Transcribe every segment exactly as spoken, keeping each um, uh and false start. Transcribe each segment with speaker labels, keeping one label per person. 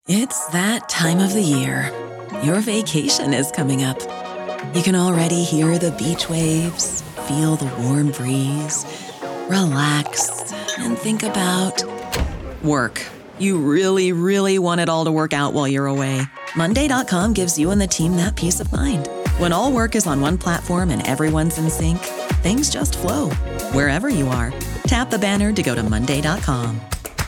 Speaker 1: It's that time of the year. Your vacation is coming up. You can already hear the beach waves, feel the warm breeze, relax, and think about work. You really, really want it all to work out while you're away. Monday dot com gives you and the team that peace of mind. When all work is on one platform and everyone's in sync, things just flow. Wherever you are, tap the banner to go to Monday dot com.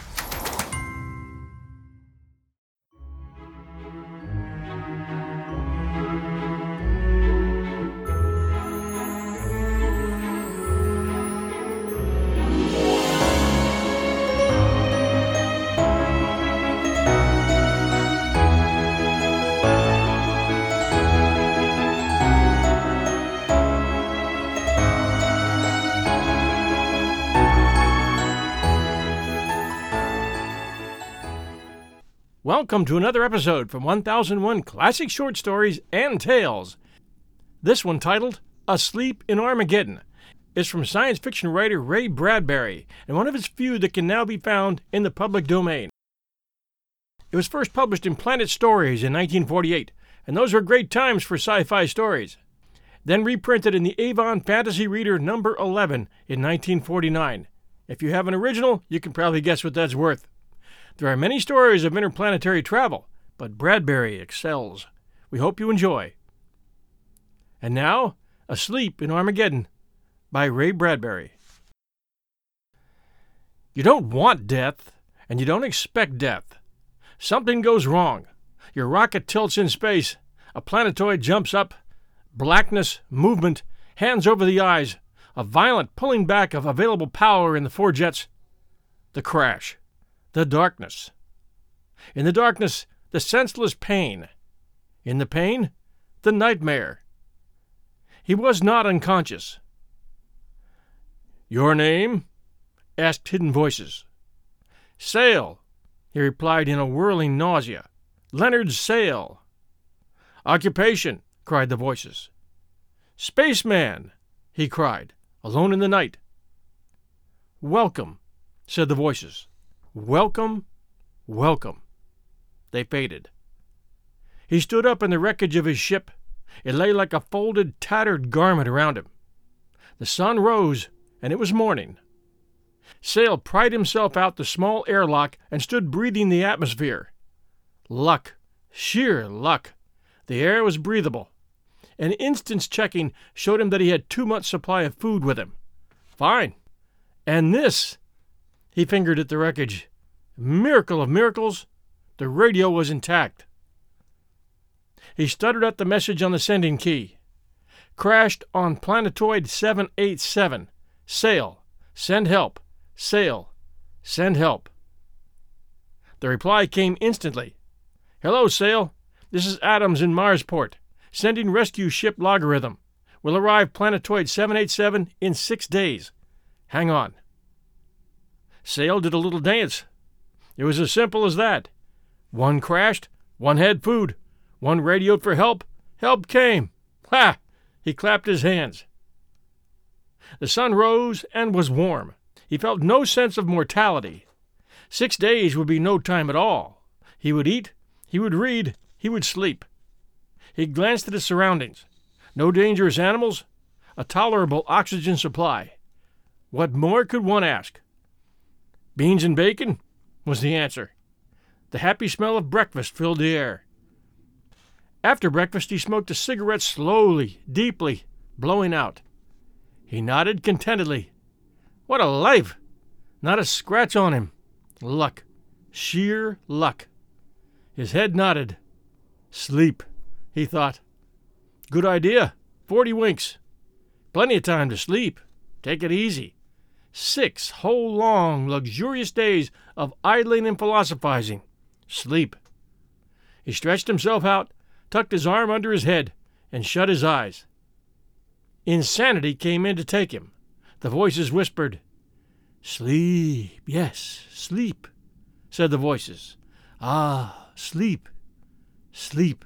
Speaker 2: Welcome to another episode from one thousand one Classic Short Stories and Tales. This one, titled Asleep in Armageddon, is from science fiction writer Ray Bradbury, and one of his few that can now be found in the public domain. It was first published in Planet Stories in nineteen forty-eight, and those were great times for sci-fi stories. Then reprinted in the Avon Fantasy Reader number eleven in nineteen forty-nine. If you have an original, you can probably guess what that's worth. There are many stories of interplanetary travel, but Bradbury excels. We hope you enjoy. And now, Asleep in Armageddon by Ray Bradbury. You don't want death, and you don't expect death. Something goes wrong. Your rocket tilts in space. A planetoid jumps up. Blackness, movement, hands over the eyes, a violent pulling back of available power in the four jets. The crash. The darkness. In the darkness, the senseless pain. In the pain, the nightmare. He was not unconscious. "Your name?" asked hidden voices. "Sale," he replied in a whirling nausea. "Leonard Sale." "Occupation," cried the voices. "Spaceman," he cried, alone in the night. "Welcome," said the voices. "Welcome, welcome." They faded. He stood up in the wreckage of his ship. It lay like a folded, tattered garment around him. The sun rose, and it was morning. Sale pried himself out the small airlock and stood breathing the atmosphere. Luck, sheer luck. The air was breathable. An instant's checking showed him that he had two months' supply of food with him. Fine. And this... He fingered at the wreckage. Miracle of miracles, the radio was intact. He stuttered out the message on the sending key. Crashed on Planetoid seven eight seven. Sale. Send help. Sale. Send help. The reply came instantly. "Hello, Sale. This is Adams in Marsport. Sending rescue ship Logarithm. Will arrive Planetoid seven eight seven in six days. Hang on." Sale did a little dance. It was as simple as that. One crashed, one had food, one radioed for help, help came. Ha! He clapped his hands. The sun rose and was warm. He felt no sense of mortality. Six days would be no time at all. He would eat, he would read, he would sleep. He glanced at his surroundings. No dangerous animals, a tolerable oxygen supply. What more could one ask? "Beans and bacon," was the answer. The happy smell of breakfast filled the air. After breakfast, he smoked a cigarette slowly, deeply, blowing out. He nodded contentedly. What a life! Not a scratch on him. Luck. Sheer luck. His head nodded. Sleep, he thought. Good idea. Forty winks. Plenty of time to sleep. Take it easy. Six whole long, luxurious days of idling and philosophizing. Sleep. He stretched himself out, tucked his arm under his head, and shut his eyes. Insanity came in to take him. The voices whispered. "Sleep, yes, sleep," said the voices. "Ah, sleep, sleep."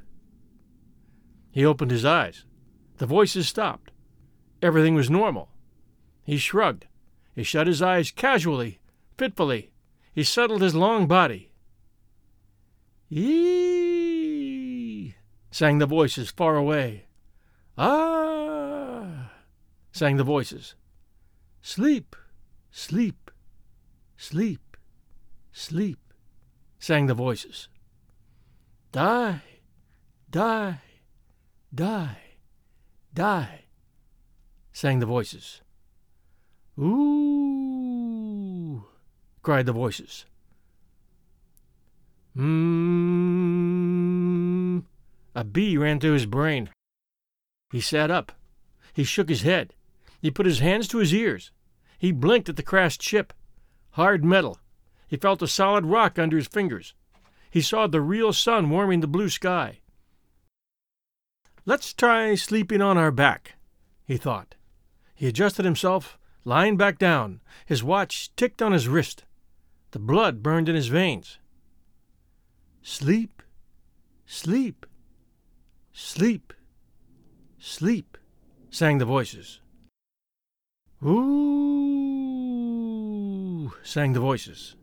Speaker 2: He opened his eyes. The voices stopped. Everything was normal. He shrugged. He shut his eyes casually, fitfully. He settled his long body. Eee, sang the voices far away. Ah, sang the voices. Sleep, sleep, sleep, sleep, sang the voices. Die, die, die, die, sang the voices. Ooh, cried the voices. Mmm. A bee ran through his brain. He sat up. He shook his head. He put his hands to his ears. He blinked at the crashed ship. Hard metal. He felt a solid rock under his fingers. He saw the real sun warming the blue sky. Let's try sleeping on our back, he thought. He adjusted himself, lying back down. His watch ticked on his wrist. The blood burned in his veins. Sleep, sleep, sleep, sleep, sang the voices. Ooh, sang the voices.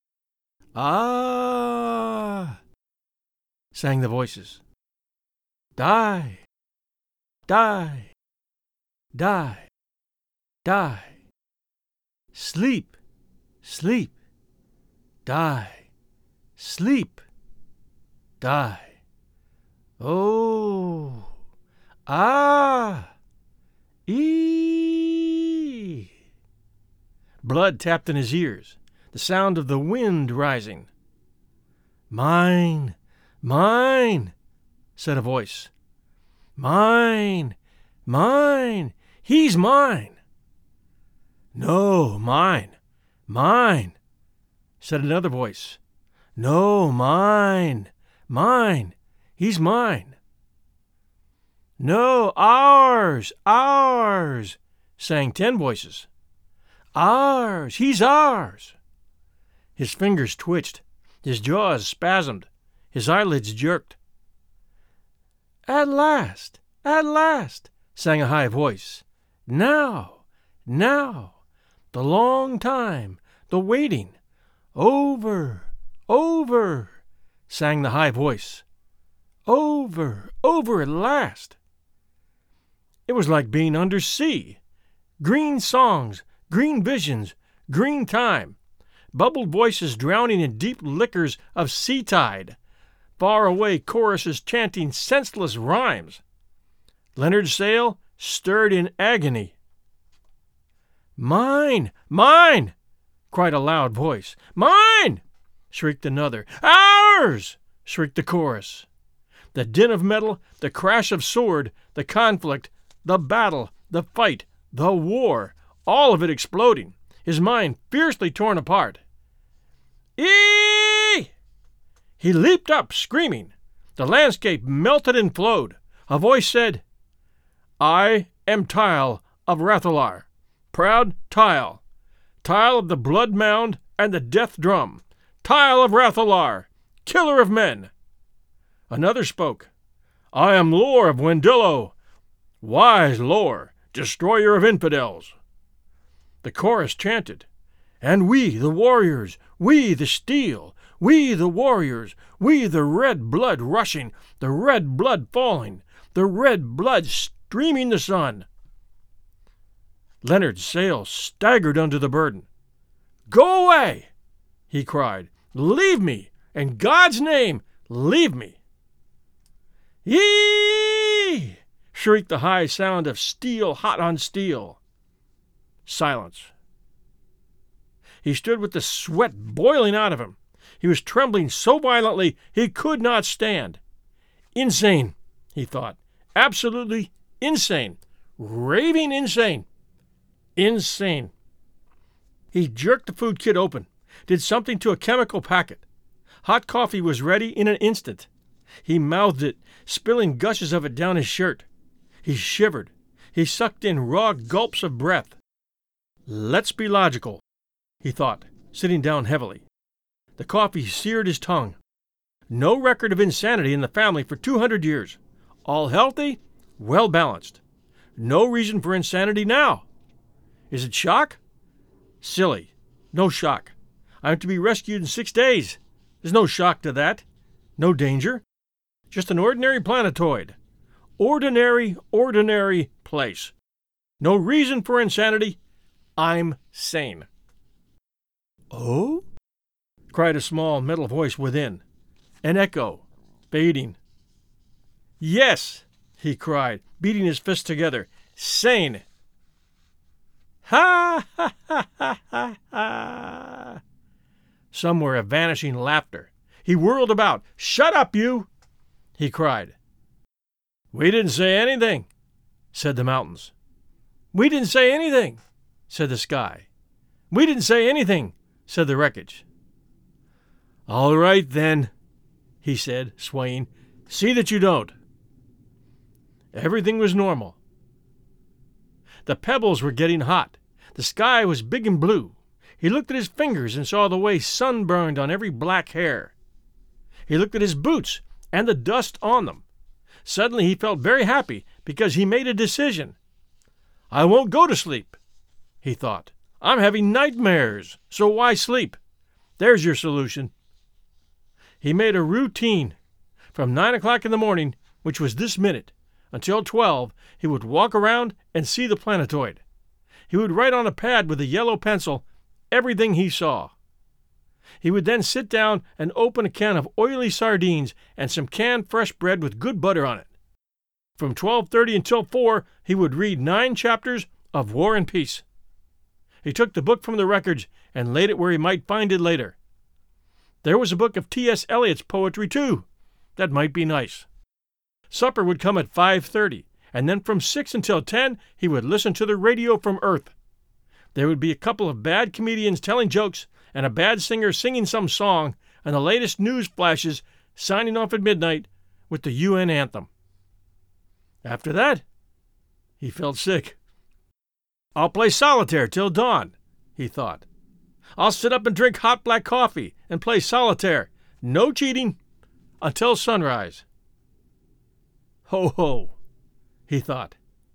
Speaker 2: Ah, sang the voices. Die, die, die, die. Sleep, sleep, die, sleep, die. Oh, ah, ee. Blood tapped in his ears, the sound of the wind rising. Mine, mine, said a voice. Mine, mine, he's mine. No, mine, mine, said another voice. No, mine, mine, he's mine. No, ours, ours, sang ten voices. Ours, he's ours. His fingers twitched, his jaws spasmed, his eyelids jerked. At last, at last, sang a high voice. Now, now, the long time, the waiting, over, over, sang the high voice. Over, over at last. It was like being under sea. Green songs, green visions, green time. Bubbled voices drowning in deep liquors of sea tide. Far away choruses chanting senseless rhymes. Leonard Sale stirred in agony. Mine! Mine! Cried a loud voice. Mine! Shrieked another. Ours! Shrieked the chorus. The din of metal, the crash of sword, the conflict, the battle, the fight, the war, all of it exploding, his mind fiercely torn apart. Eee! He leaped up, screaming. The landscape melted and flowed. A voice said, I am Tile of Rathalar, proud Tile, Tile of the blood mound and the death drum, Tile of Rathalar, killer of men. Another spoke, I am Lore of Wendillo, wise Lore, destroyer of infidels. The chorus chanted, and we, the warriors, we, the steel, we, the warriors, we, the red blood rushing, the red blood falling, the red blood streaming the sun. Leonard Sale staggered under the burden. Go away, he cried. Leave me, in God's name, leave me. Yee! Shrieked the high sound of steel hot on steel. Silence. He stood with the sweat boiling out of him. He was trembling so violently he could not stand. Insane, he thought. Absolutely insane. Raving insane. Insane. He jerked the food kit open, did something to a chemical packet. Hot coffee was ready in an instant. He mouthed it, spilling gushes of it down his shirt. He shivered. He sucked in raw gulps of breath. Let's be logical, he thought, sitting down heavily. The coffee seared his tongue. No record of insanity in the family for two hundred years. All healthy, well balanced. No reason for insanity now. Is it shock? Silly. No shock. I'm to be rescued in six days. There's no shock to that. No danger. Just an ordinary planetoid. Ordinary, ordinary place. No reason for insanity. I'm sane." "Oh?" cried a small metal voice within. An echo, fading. "Yes," he cried, beating his fists together. "Sane." "Ha, ha, ha, ha, ha, ha." Somewhere a vanishing laughter. He whirled about. "Shut up, you!" he cried. "We didn't say anything," said the mountains. "We didn't say anything," said the sky. "We didn't say anything," said the wreckage. "All right, then," he said, swaying. "See that you don't." Everything was normal. The pebbles were getting hot. The sky was big and blue. He looked at his fingers and saw the way sun burned on every black hair. He looked at his boots and the dust on them. Suddenly he felt very happy because he made a decision. "I won't go to sleep," he thought. "I'm having nightmares, so why sleep? There's your solution." He made a routine. From nine o'clock in the morning, which was this minute, until twelve, he would walk around and see the planetoid. He would write on a pad with a yellow pencil everything he saw. He would then sit down and open a can of oily sardines and some canned fresh bread with good butter on it. From twelve thirty until four, he would read nine chapters of War and Peace. He took the book from the records and laid it where he might find it later. There was a book of T S Eliot's poetry, too. That might be nice. Supper would come at five thirty, and then from six until ten he would listen to the radio from Earth. There would be a couple of bad comedians telling jokes, and a bad singer singing some song, and the latest news flashes signing off at midnight with the U N anthem. After that, he felt sick. "I'll play solitaire till dawn," he thought. "I'll sit up and drink hot black coffee and play solitaire, no cheating, until sunrise." "Ho, ho," he thought.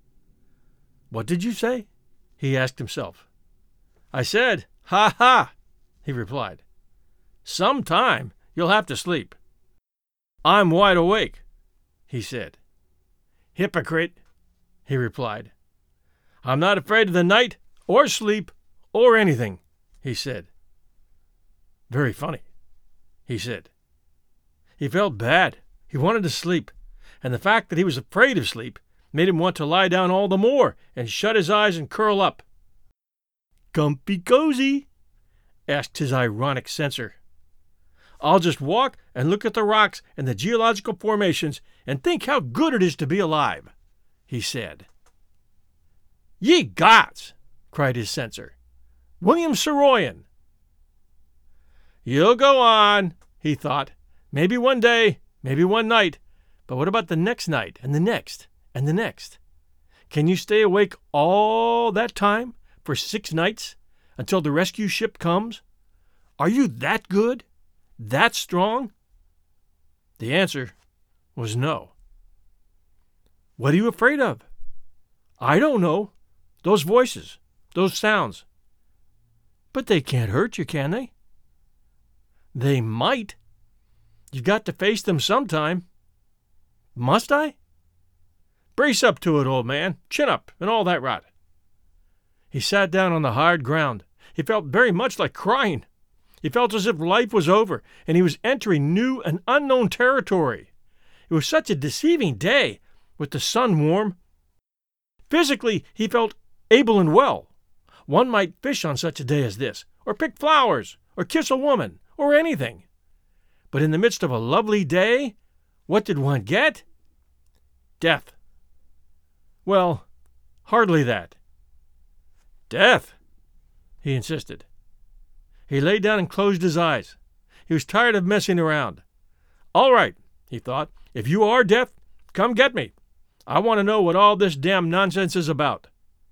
Speaker 2: "What did you say?" he asked himself. "I said, ha, ha," he replied. "Sometime you'll have to sleep." "I'm wide awake," he said. "Hypocrite," he replied. "I'm not afraid of the night or sleep or anything," he said. "Very funny," he said. He felt bad. He wanted to sleep, and the fact that he was afraid of sleep made him want to lie down all the more and shut his eyes and curl up. "Comfy cozy?" asked his ironic censor. "I'll just walk and look at the rocks and the geological formations and think how good it is to be alive," he said. "Ye gods!" cried his censor. "William Saroyan!" "You'll go on," he thought. "Maybe one day, maybe one night, but what about the next night and the next and the next? Can you stay awake all that time for six nights until the rescue ship comes? Are you that good? That strong?" The answer was no. "What are you afraid of?" "I don't know. Those voices, those sounds." "But they can't hurt you, can they?" "They might. You've got to face them sometime." "Must I?" "Brace up to it, old man. Chin up and all that rot." He sat down on the hard ground. He felt very much like crying. He felt as if life was over, and he was entering new and unknown territory. It was such a deceiving day, with the sun warm. Physically, he felt able and well. One might fish on such a day as this, or pick flowers, or kiss a woman, or anything. But in the midst of a lovely day, what did one get? Death. Well, hardly that. "Death," he insisted. He lay down and closed his eyes. He was tired of messing around. "All right," he thought. "If you are death, come get me. I want to know what all this damn nonsense is about."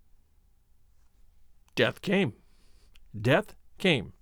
Speaker 2: Death came. Death came.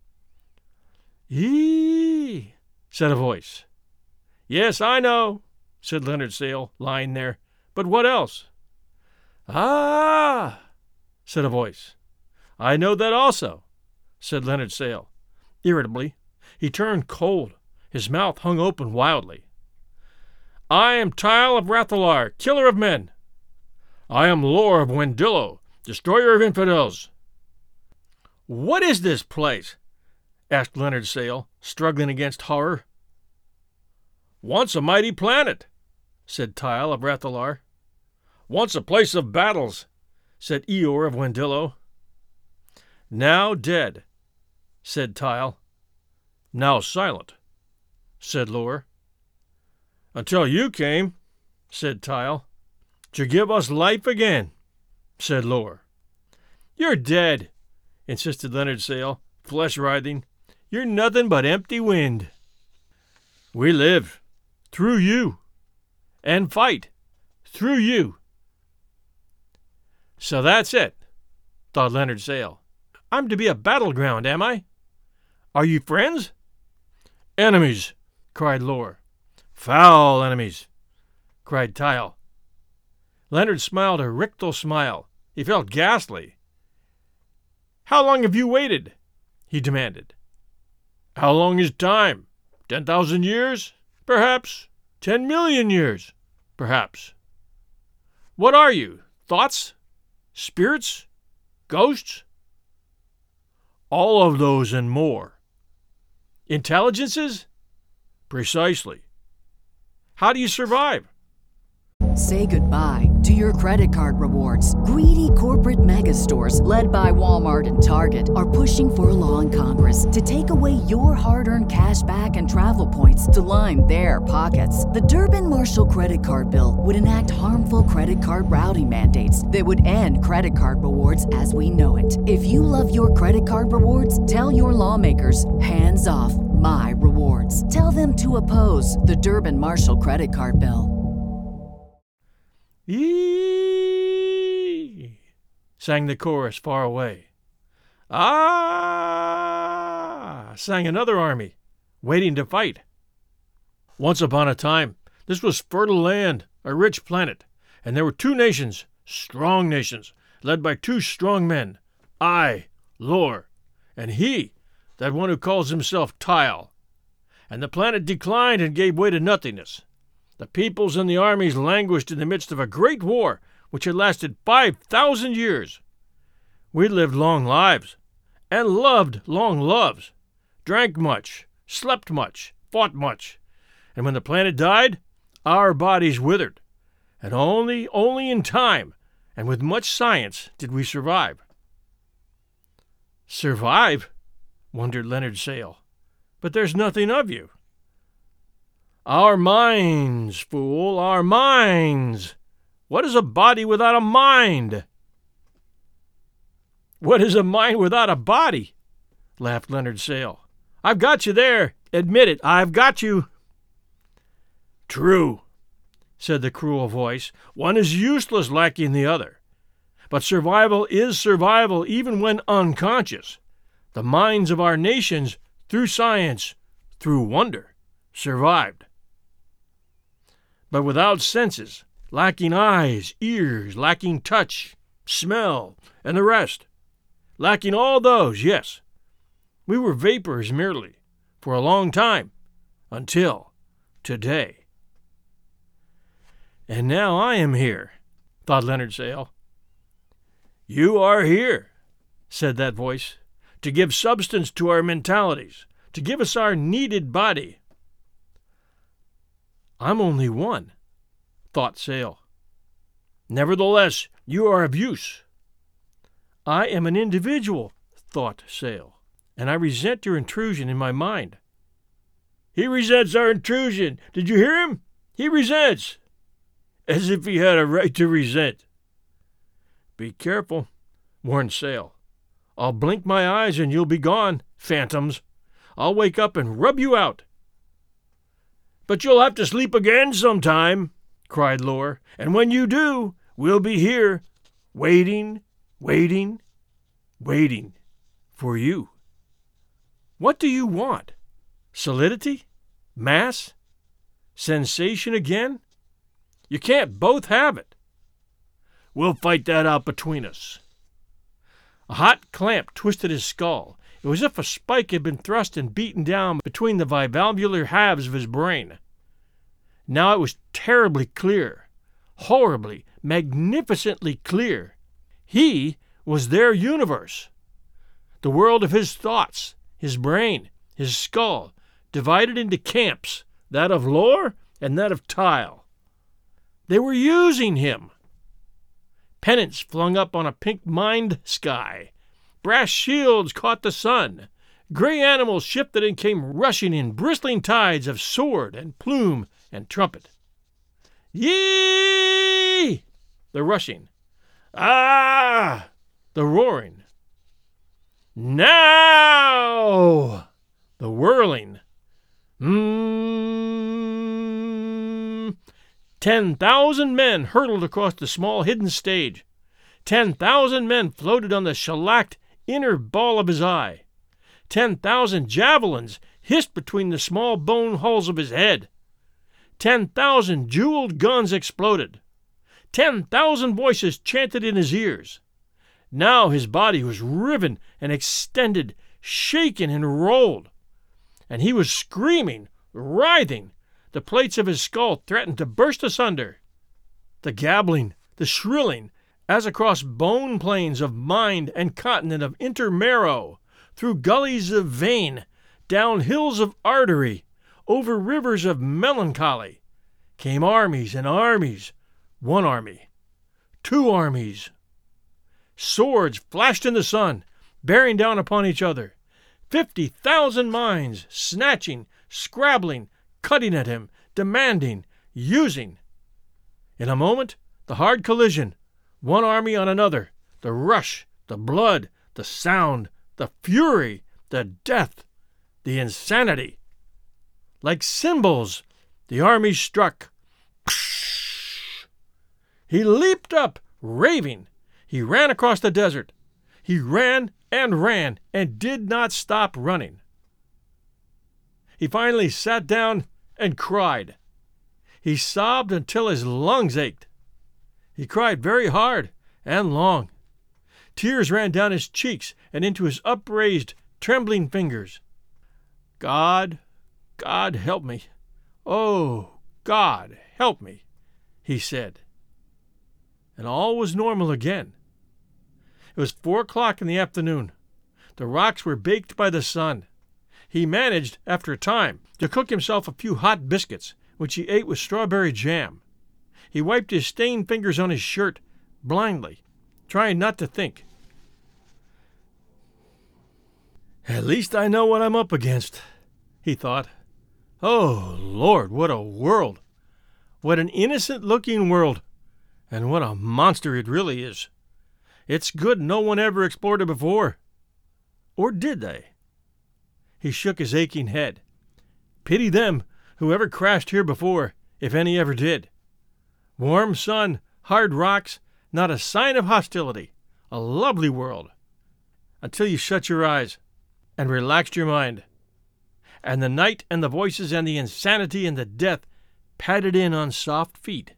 Speaker 2: "Eee," said a voice. "Yes, I know," said Leonard Sale, lying there. "But what else?" "Ah," said a voice. "I know that also," said Leonard Sale. Irritably, he turned cold. His mouth hung open wildly. "I am Tyle of Rathalar, killer of men. I am Lor of Wendillo, destroyer of infidels." "What is this place?" asked Leonard Sale, struggling against horror. "Once a mighty planet," said Tyle of Rathalar. "Once a place of battles," said Eeyore of Wendillo. "Now dead," said Tyle. "Now silent," said Lor. "Until you came," said Tyle. "To give us life again," said Lor. "You're dead," insisted Leonard Sale, flesh writhing. "You're nothing but empty wind." "We live through you, and fight through you." "So that's it," thought Leonard Sale. "I'm to be a battleground, am I? Are you friends?" "Enemies," cried Lor. "Foul enemies," cried Tyle. Leonard smiled a rictal smile. He felt ghastly. "How long have you waited?" he demanded. "How long is time? Ten thousand years? Perhaps. Ten million years? Perhaps. What are you? Thoughts? Spirits? Ghosts?" "All of those and more." "Intelligences?" "Precisely." "How do you survive?"
Speaker 3: Say goodbye to your credit card rewards. Greedy corporate mega stores, led by Walmart and Target, are pushing for a law in Congress to take away your hard-earned cash back and travel points to line their pockets. The Durbin-Marshall credit card bill would enact harmful credit card routing mandates that would end credit card rewards as we know it. If you love your credit card rewards, tell your lawmakers, hands off my rewards. Tell them to oppose the Durbin-Marshall credit card bill.
Speaker 2: "Eee!" sang the chorus far away. "Ah!" sang another army, waiting to fight. Once upon a time, this was fertile land, a rich planet, and there were two nations, strong nations, led by two strong men, I, Lor, and he, that one who calls himself Tyle. And the planet declined and gave way to nothingness. The peoples and the armies languished in the midst of a great war which had lasted five thousand years. We lived long lives, and loved long loves, drank much, slept much, fought much, and when the planet died, our bodies withered, and only, only in time, and with much science, did we survive." "Survive?" wondered Leonard Sale. "But there's nothing of you." "Our minds, fool, our minds! What is a body without a mind?" "What is a mind without a body?" laughed Leonard Sale. "I've got you there. Admit it, I've got you." "True," said the cruel voice. "One is useless lacking the other. But survival is survival even when unconscious. The minds of our nations, through science, through wonder, survived. But without senses, lacking eyes, ears, lacking touch, smell, and the rest, lacking all those, yes, we were vapors merely, for a long time, until today." "And now I am here," thought Leonard Sale. "You are here," said that voice, "to give substance to our mentalities, to give us our needed body." "I'm only one," thought Sale. "Nevertheless, you are of use." "I am an individual," thought Sale, "and I resent your intrusion in my mind." "He resents our intrusion. Did you hear him? He resents. As if he had a right to resent." "Be careful," warned Sale. "I'll blink my eyes and you'll be gone, phantoms. I'll wake up and rub you out." "But you'll have to sleep again sometime," cried Lor, "and when you do, we'll be here, waiting, waiting, waiting for you." "What do you want? Solidity? Mass? Sensation again? You can't both have it." "We'll fight that out between us." A hot clamp twisted his skull. It It was as if a spike had been thrust and beaten down between the bivalvular halves of his brain. Now it was terribly clear, horribly, magnificently clear. He was their universe. The world of his thoughts, his brain, his skull, divided into camps, that of Lore and that of Tile. They were using him. Pennants flung up on a pink-mined sky. Brass shields caught the sun. Gray animals shifted and came rushing in bristling tides of sword and plume and trumpet. Yee! The rushing. Ah! The roaring. Now! The whirling. Mmm. Ten thousand men hurtled across the small hidden stage. Ten thousand men floated on the shellacked inner ball of his eye. Ten thousand javelins hissed between the small bone holes of his head. Ten thousand jeweled guns exploded. Ten thousand voices chanted in his ears. Now his body was riven and extended, shaken and rolled. And he was screaming, writhing. The plates of his skull threatened to burst asunder. The gabbling, the shrilling, as across bone plains of mind and continent of intermarrow, through gullies of vein, down hills of artery, over rivers of melancholy, came armies and armies, one army, two armies. Swords flashed in the sun, bearing down upon each other. Fifty thousand minds, snatching, scrabbling, cutting at him, demanding, using. In a moment, the hard collision, one army on another, the rush, the blood, the sound, the fury, the death, the insanity. Like cymbals, the army struck. He leaped up, raving. He ran across the desert. He ran and ran and did not stop running. He finally sat down and cried. He sobbed until his lungs ached. He cried very hard and long. Tears ran down his cheeks and into his upraised, trembling fingers. God, God, help me. Oh, God, help me, he said. And all was normal again. It was four o'clock in the afternoon. The rocks were baked by the sun. He managed, after a time, to cook himself a few hot biscuits, which he ate with strawberry jam. He wiped his stained fingers on his shirt, blindly, trying not to think. At least I know what I'm up against, he thought. Oh, Lord, what a world! What an innocent-looking world! And what a monster it really is! It's good no one ever explored it before. Or did they? He shook his aching head. Pity them who ever crashed here before, if any ever did. Warm sun, hard rocks, not a sign of hostility. A lovely world. Until you shut your eyes and relaxed your mind. And the night and the voices and the insanity and the death padded in on soft feet.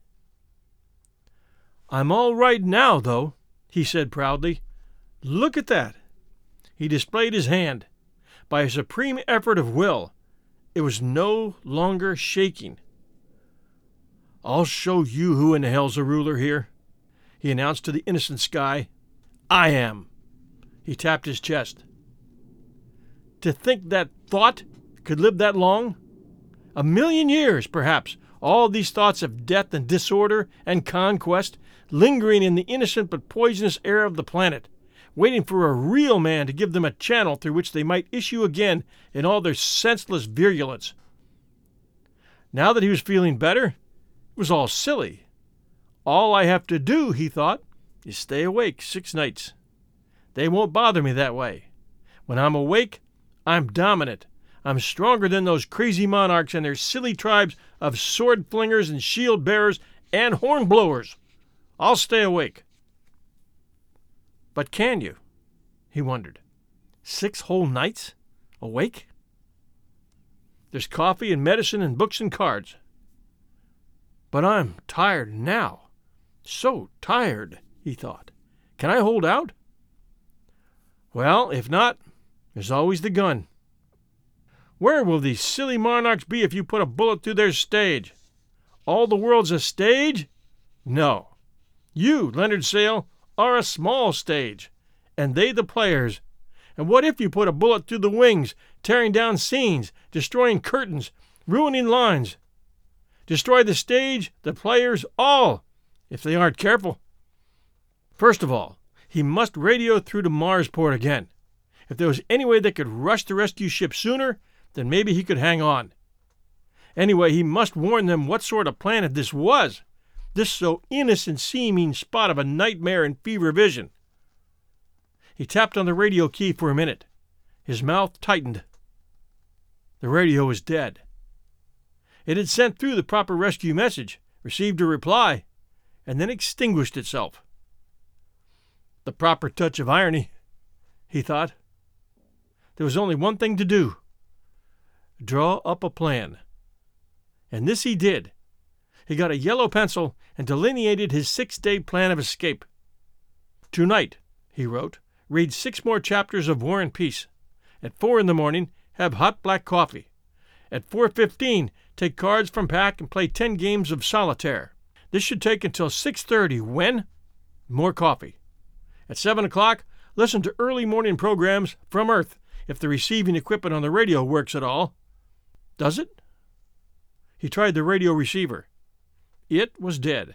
Speaker 2: I'm all right now, though, he said proudly. Look at that. He displayed his hand. By a supreme effort of will, it was no longer shaking. I'll show you who in the hell's the ruler here, he announced to the innocent sky. I am. He tapped his chest. To think that thought could live that long? A million years, perhaps, all these thoughts of death and disorder and conquest lingering in the innocent but poisonous air of the planet, waiting for a real man to give them a channel through which they might issue again in all their senseless virulence. Now that he was feeling better, it was all silly. All I have to do, he thought, is stay awake six nights. They won't bother me that way. When I'm awake, I'm dominant. I'm stronger than those crazy monarchs and their silly tribes of sword flingers and shield bearers and horn blowers. I'll stay awake. But can you? He wondered. Six whole nights? Awake? There's coffee and medicine and books and cards. But I'm tired now. So tired, he thought. Can I hold out? Well, if not, There's always the gun. Where will these silly monarchs be if you put a bullet through their stage? All the world's a stage? No. You, Leonard Sale, are a small stage, and they the players. And what if you put a bullet through the wings, tearing down scenes, destroying curtains, ruining lines? Destroy the stage, the players, all, if they aren't careful. First of all, he must radio through to Marsport again. If there was any way they could rush the rescue ship sooner, then maybe he could hang on. Anyway, he must warn them what sort of planet this was, this so innocent-seeming spot of a nightmare and fever vision. He tapped on the radio key for a minute. His mouth tightened. The radio was dead. It had sent through the proper rescue message, received a reply, and then extinguished itself. The proper touch of irony, he thought. There was only one thing to do. Draw up a plan. And this he did. He got a yellow pencil and delineated his six-day plan of escape. Tonight, he wrote, read six more chapters of War and Peace. At four in the morning, have hot black coffee. At four fifteen, take cards from pack and play ten games of solitaire. This should take until six thirty, when? More coffee. At seven o'clock, listen to early morning programs from Earth, if the receiving equipment on the radio works at all. Does it? He tried the radio receiver. It was dead.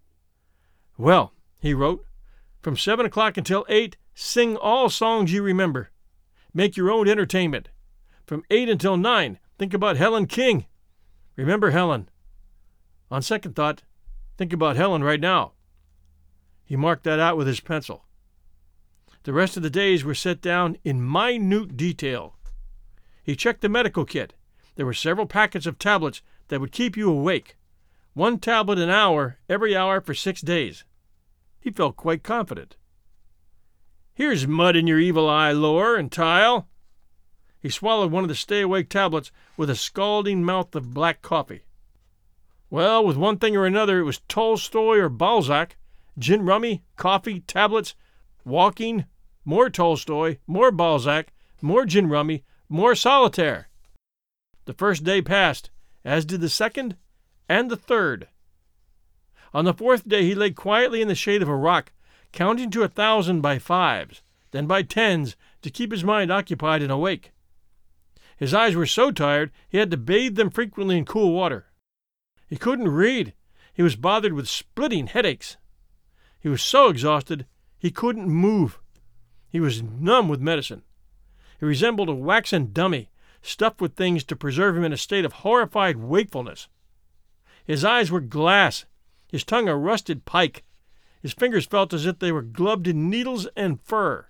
Speaker 2: Well, he wrote, from seven o'clock until eight, sing all songs you remember. Make your own entertainment. From eight until nine, think about Helen King. Remember Helen. On second thought, think about Helen right now. He marked that out with his pencil. The rest of the days were set down in minute detail. He checked the medical kit. There were several packets of tablets that would keep you awake. One tablet an hour, every hour for six days. He felt quite confident. Here's mud in your evil eye, Lore and Tile. He swallowed one of the stay-awake tablets with a scalding mouth of black coffee. Well, with one thing or another, it was Tolstoy or Balzac, gin rummy, coffee, tablets, walking, more Tolstoy, more Balzac, more gin rummy, more solitaire. The first day passed, as did the second and the third. On the fourth day he lay quietly in the shade of a rock, counting to a thousand by fives, then by tens, to keep his mind occupied and awake. His eyes were so tired he had to bathe them frequently in cool water. He couldn't read. He was bothered with splitting headaches. He was so exhausted he couldn't move. He was numb with medicine. He resembled a waxen dummy, stuffed with things to preserve him in a state of horrified wakefulness. His eyes were glass, his tongue a rusted pike. His fingers felt as if they were gloved in needles and fur.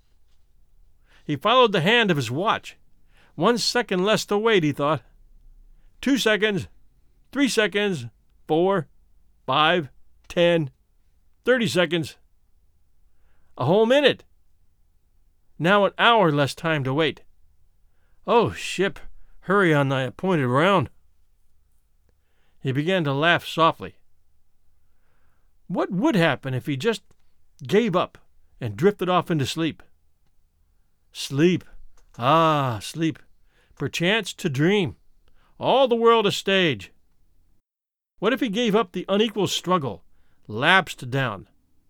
Speaker 2: He followed the hand of his watch. One second less to wait, he thought. Two seconds, three seconds, four, five, ten, thirty seconds. A whole minute. Now an hour less time to wait. Oh, ship, hurry on thy appointed round. He began to laugh softly. What would happen if he just gave up and drifted off into sleep? Sleep. Ah, sleep. Perchance to dream. All the world a stage. What if he gave up the unequal struggle, lapsed down?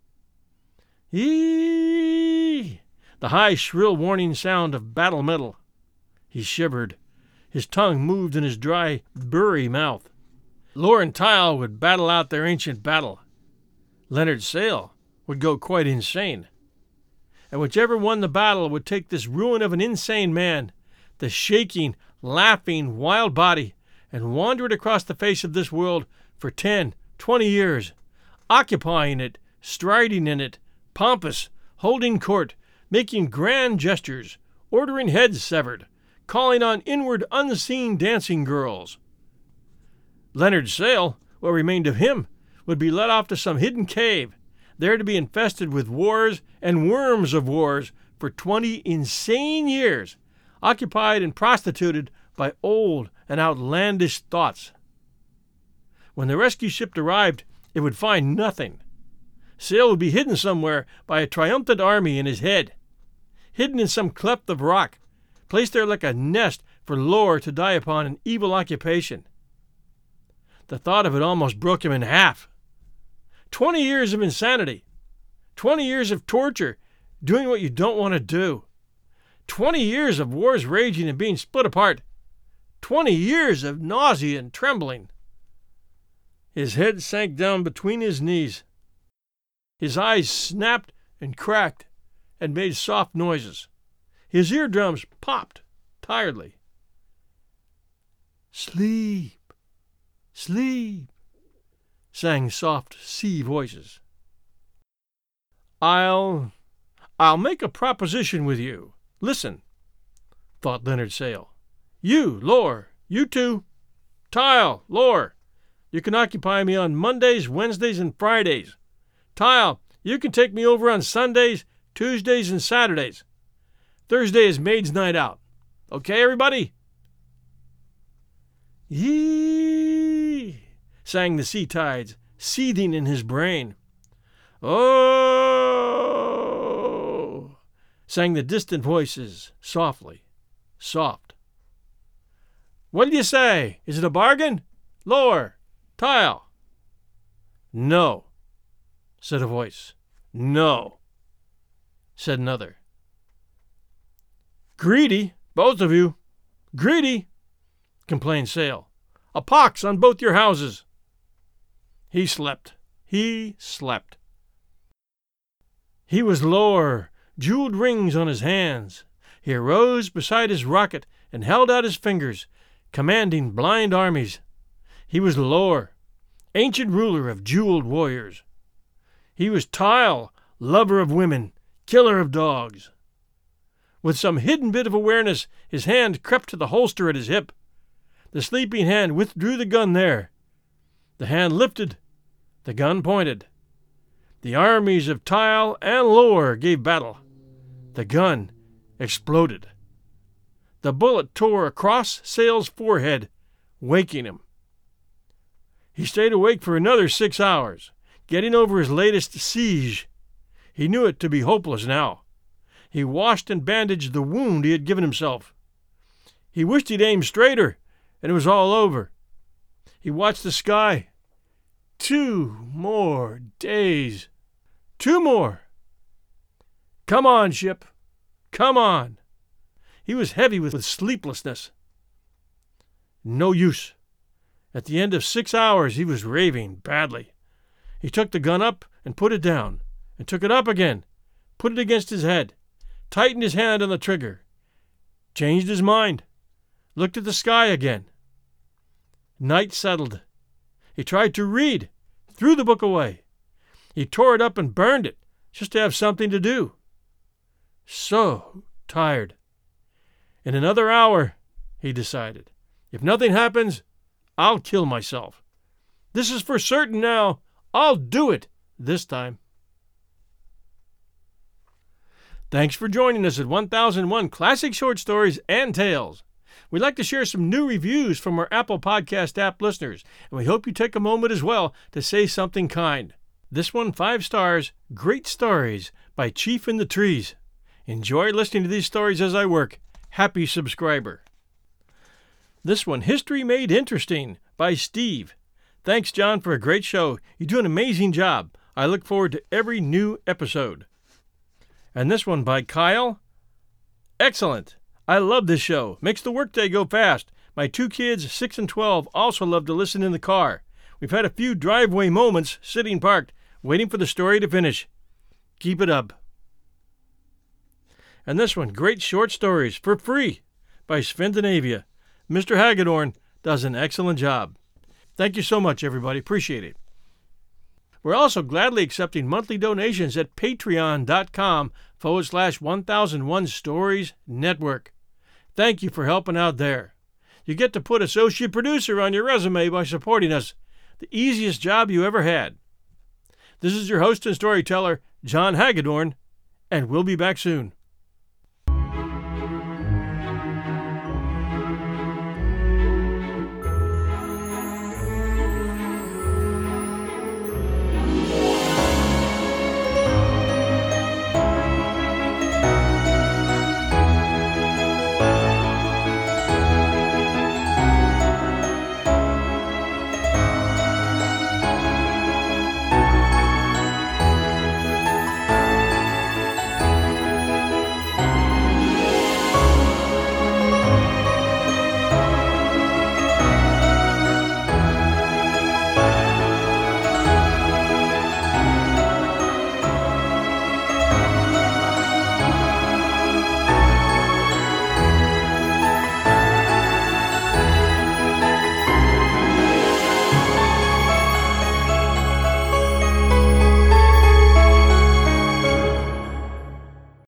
Speaker 2: Eeeeee! The high, shrill warning sound of battle metal. He shivered. His tongue moved in his dry, burry mouth. Lore and Tile would battle out their ancient battle. Leonard Sale would go quite insane. And whichever won the battle would take this ruin of an insane man, the shaking, laughing, wild body, and wander it across the face of this world for ten, twenty years, occupying it, striding in it, pompous, holding court, making grand gestures, ordering heads severed, calling on inward unseen dancing girls. Leonard Sale, what remained of him, would be led off to some hidden cave, there to be infested with wars and worms of wars for twenty insane years, occupied and prostituted by old and outlandish thoughts. When the rescue ship arrived, it would find nothing. Sale would be hidden somewhere by a triumphant army in his head, hidden in some cleft of rock, placed there like a nest for Lore to die upon an evil occupation. The thought of it almost broke him in half. Twenty years of insanity. Twenty years of torture, doing what you don't want to do. Twenty years of wars raging and being split apart. Twenty years of nausea and trembling. His head sank down between his knees. His eyes snapped and cracked and made soft noises. His eardrums popped tiredly. Sleep, sleep, sang soft sea voices. I'll, I'll make a proposition with you. Listen, thought Leonard Sale. You, Lore, you two, Tile, Lore, you can occupy me on Mondays, Wednesdays, and Fridays. Tile, you can take me over on Sundays, Tuesdays, and Saturdays. Thursday is maid's night out. Okay, everybody? Yee, sang the sea tides, seething in his brain. Oh, sang the distant voices, softly, soft. What do you say? Is it a bargain? Lore, Tile. No, said a voice. No, said another. Greedy, both of you. Greedy, complained Sale. A pox on both your houses. He slept. He slept. He was Lore, jeweled rings on his hands. He arose beside his rocket and held out his fingers, commanding blind armies. He was Lore, ancient ruler of jeweled warriors. He was Tile, lover of women, killer of dogs. With some hidden bit of awareness, his hand crept to the holster at his hip. The sleeping hand withdrew the gun there. The hand lifted. The gun pointed. The armies of Tile and Lore gave battle. The gun exploded. The bullet tore across Sale's forehead, waking him. He stayed awake for another six hours, getting over his latest siege. He knew it to be hopeless now. He washed and bandaged the wound he had given himself. He wished he'd aimed straighter, and it was all over. He watched the sky. Two more days. Two more. Come on, ship. Come on. He was heavy with sleeplessness. No use. At the end of six hours, he was raving badly. He took the gun up and put it down, and took it up again, put it against his head, tightened his hand on the trigger, changed his mind, looked at the sky again. Night settled. He tried to read, threw the book away. He tore it up and burned it, just to have something to do. So tired. In another hour, he decided, if nothing happens, I'll kill myself. This is for certain now. I'll do it this time. Thanks for joining us at one thousand one Classic Short Stories and Tales. We'd like to share some new reviews from our Apple Podcast app listeners, and we hope you take a moment as well to say something kind. This one, five stars, Great Stories by Chief in the Trees. Enjoy listening to these stories as I work. Happy subscriber. This one, History Made Interesting by Steve. Thanks, John, for a great show. You do an amazing job. I look forward to every new episode. And this one by Kyle. Excellent. I love this show. Makes the workday go fast. My two kids, six and twelve, also love to listen in the car. We've had a few driveway moments sitting parked, waiting for the story to finish. Keep it up. And this one, Great Short Stories for Free by Scandinavia. Mister Hagedorn does an excellent job. Thank you so much, everybody. Appreciate it. We're also gladly accepting monthly donations at patreon.com forward slash 1001 Stories Network. Thank you for helping out there. You get to put associate producer on your resume by supporting us. The easiest job you ever had. This is your host and storyteller, John Hagedorn, and we'll be back soon.